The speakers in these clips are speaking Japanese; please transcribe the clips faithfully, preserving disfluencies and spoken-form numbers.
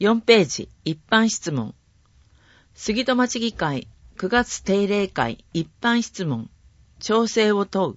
よんページ、一般質問。杉戸町議会くがつ定例会一般質問。調整を問う。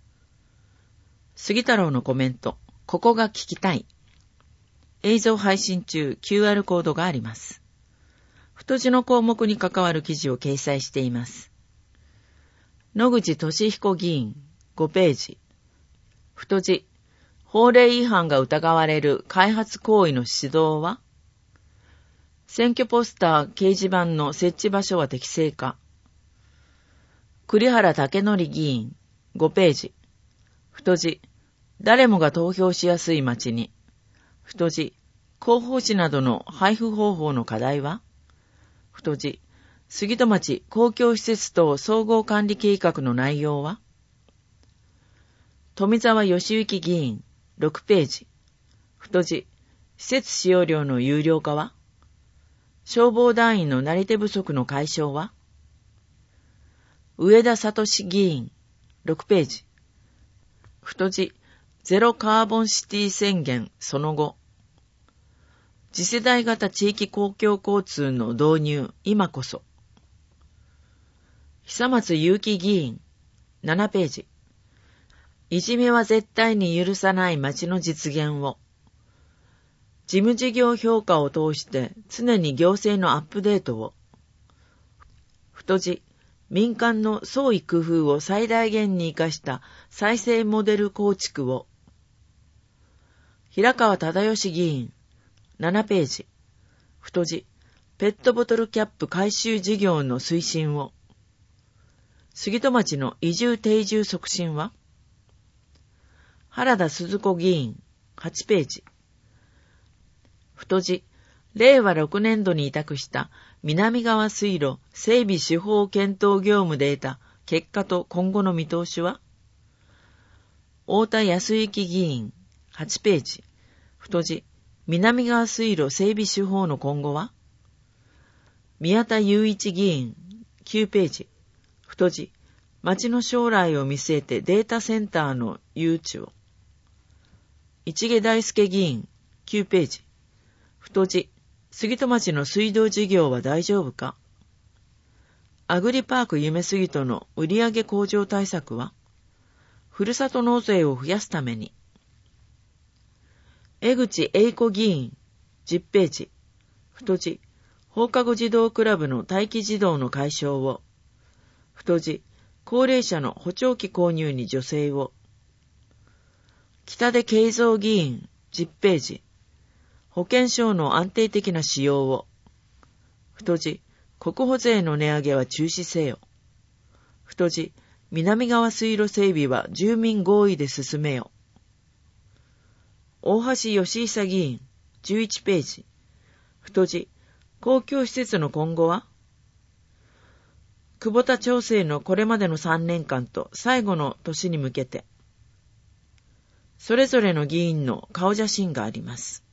杉太郎のコメント。ここが聞きたい。映像配信中 キューアール コードがあります。太字の項目に関わる記事を掲載しています。野口俊彦議員ごページ。太字。法令違反が疑われる開発行為の指導は？選挙ポスター掲示板の設置場所は適正か？栗原武則議員ごページ。太字。誰もが投票しやすい街に。太字。広報誌などの配布方法の課題は？太字。杉戸町公共施設等総合管理計画の内容は？富澤義行議員ろくページ。太字。施設使用料の有料化は？消防団員のなり手不足の解消は？上田聡議員ろくページ。太字。ゼロカーボンシティ宣言その後。次世代型地域公共交通の導入今こそ。久松祐樹議員ななページ。いじめは絶対に許さない街の実現を。事務事業評価を通して常に行政のアップデートを。太字。民間の創意工夫を最大限に生かした再生モデル構築を。平川忠義議員ななページ。太字。ペットボトルキャップ回収事業の推進を。杉戸町の移住定住促進は？原田鈴子議員はちページ。太字。れいわろくねんどに委託した南側水路整備手法検討業務で得た結果と今後の見通しは？太田康之議員はちページ。太字。南側水路整備手法の今後は？宮田雄一議員きゅうページ。太字。町の将来を見据えてデータセンターの誘致を。市毛大輔議員きゅうページ。太字。杉戸町の水道事業は大丈夫か？アグリパーク夢杉戸の売上向上対策は？ふるさと納税を増やすために。江口英子議員じゅっページ。太字。放課後児童クラブの待機児童の解消を。太字。高齢者の補聴器購入に助成を。北出慶三議員じゅっページ。保険証の安定的な使用を。太字。国保税の値上げは中止せよ。太字。南側水路整備は住民合意で進めよ。大橋義久議員じゅういちページ。太字。公共施設の今後は？久保田町政のこれまでのさんねんかんと最後の年に向けて、それぞれの議員の顔写真があります。